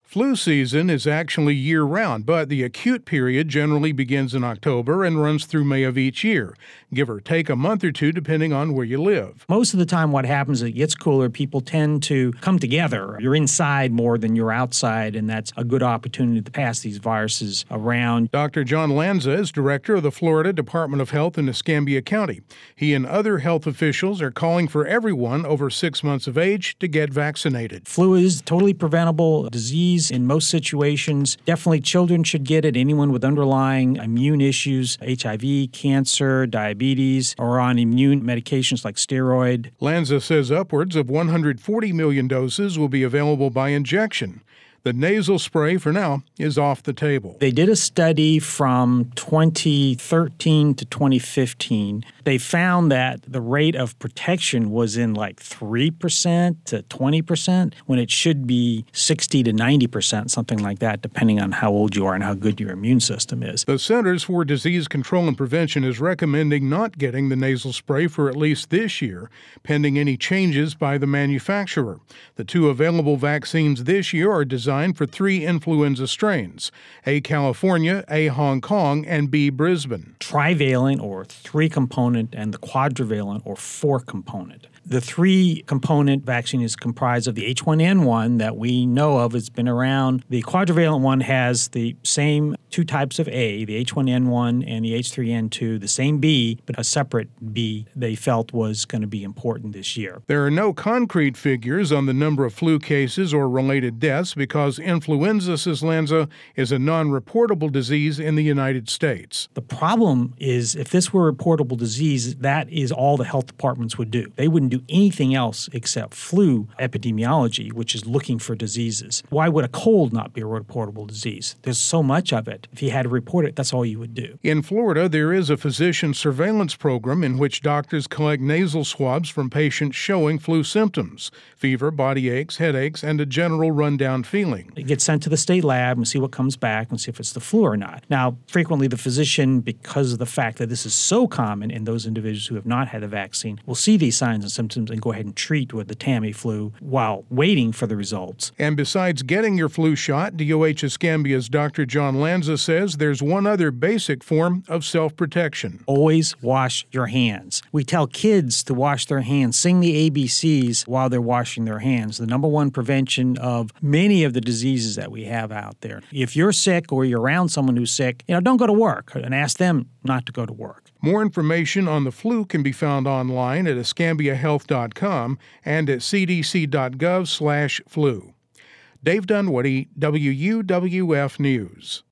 Flu season is actually year-round, but the acute period generally begins in October and runs through May of each year, give or take a month or two depending on where you live. Most of the time what happens is it gets cooler, people tend to come together. You're inside more than you're outside, and that's a good opportunity to pass these viruses around. Dr. John Lanza is director of the Florida Department of Health in Escambia County. He and other health officials are calling for everyone over 6 months of age to get vaccinated. Flu is totally preventable disease in most situations. Definitely children should get it. Anyone with underlying immune issues, HIV, cancer, diabetes, or on immune medications like steroid. Lanza says upwards of 140 million doses will be available by injection. The nasal spray, for now, is off the table. They did a study from 2013 to 2015. They found that the rate of protection was in like 3% to 20% when it should be 60 to 90%, something like that, depending on how old you are and how good your immune system is. The Centers for Disease Control and Prevention is recommending not getting the nasal spray for at least this year, pending any changes by the manufacturer. The two available vaccines this year are designed for 3 influenza strains, A California, A Hong Kong, and B Brisbane. Trivalent or 3-component and the quadrivalent or 4-component. The 3-component vaccine is comprised of the H1N1 that we know of. It's been around. The quadrivalent one has the same 2 types of A, the H1N1 and the H3N2, the same B, but a separate B they felt was going to be important this year. There are no concrete figures on the number of flu cases or related deaths because influenza, says Lanza, is a non-reportable disease in the United States. The problem is if this were a reportable disease, that is all the health departments would do. They wouldn't do anything else except flu epidemiology, which is looking for diseases. Why would a cold not be a reportable disease? There's so much of it. If you had to report it, that's all you would do. In Florida, there is a physician surveillance program in which doctors collect nasal swabs from patients showing flu symptoms, fever, body aches, headaches, and a general run-down feeling. It gets sent to the state lab and see what comes back and see if it's the flu or not. Now, frequently the physician, because of the fact that this is so common in those individuals who have not had a vaccine, will see these signs and symptoms and go ahead and treat with the Tamiflu while waiting for the results. And besides getting your flu shot, DOH Escambia's Dr. John Lanza says there's one other basic form of self-protection. Always wash your hands. We tell kids to wash their hands, sing the ABCs while they're washing their hands. The number one prevention of many of the diseases that we have out there. If you're sick or you're around someone who's sick, don't go to work and ask them not to go to work. More information on the flu can be found online at escambiahealth.com and at cdc.gov/flu. Dave Dunwoody, WUWF News.